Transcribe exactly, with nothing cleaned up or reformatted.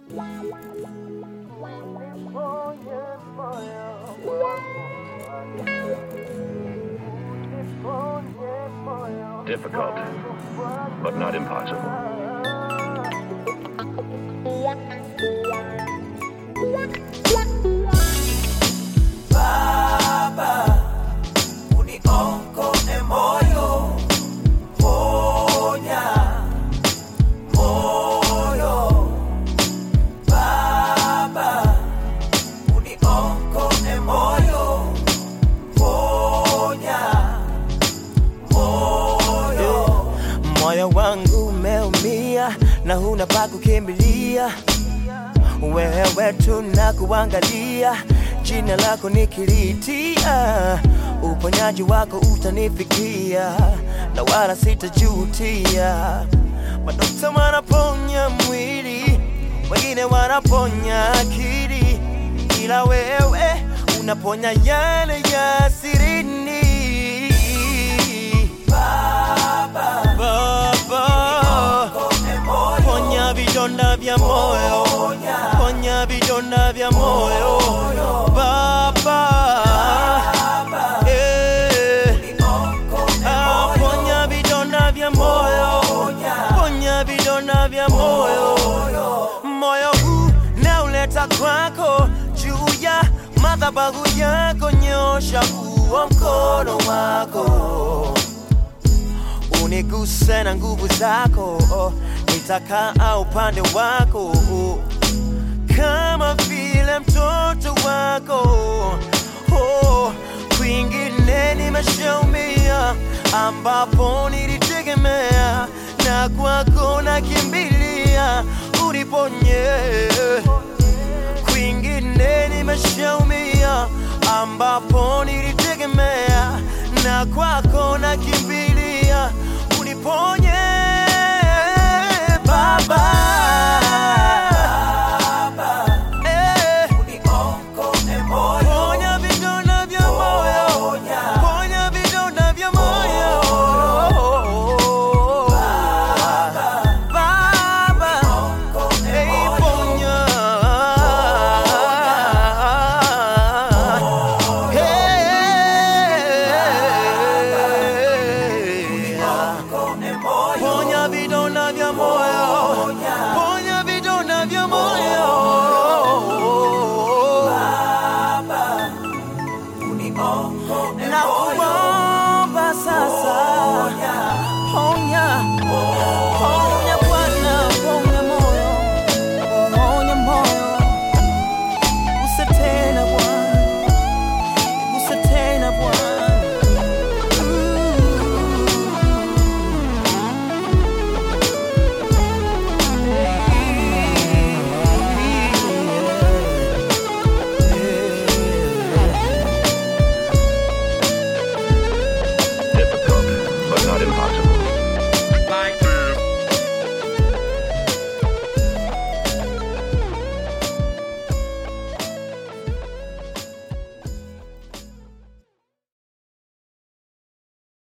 Difficult, but not impossible. Baba, uniokoe moyo, ponya moyo. Baba, uniokoe moyo, ponya moyo. Moyo wangu umeumia na huna pa kukimbilia, wewe tu nakuangalia, jina lako nikilitia, uponyaji wako utanifikia na wala sitajutia. Madokta wanaponya mwili, wengine wanaponya akili, ila wewe unaponya yale ya sirini. Baba, Baba, ponya vidonda vya moyo, ponya vidonda vya moyo. Baba, eh, ah, ponya vidonda vya moyo, ponya vidonda vya moyo. Moyo huu na uleta kwako, juu ya madhabahu yako, nyosha huo mkono wako, uniguse na nguvu zako, oh, nitakaa upande wako, oh, kama vile mtoto wako. Oh, kwingine nimeshaumia, ambapo nilitegemea, na kwako nakimbilia, uniponye. Kwingine nimeshaumia, ambapo nilitegemea, na kwako nakimbilia,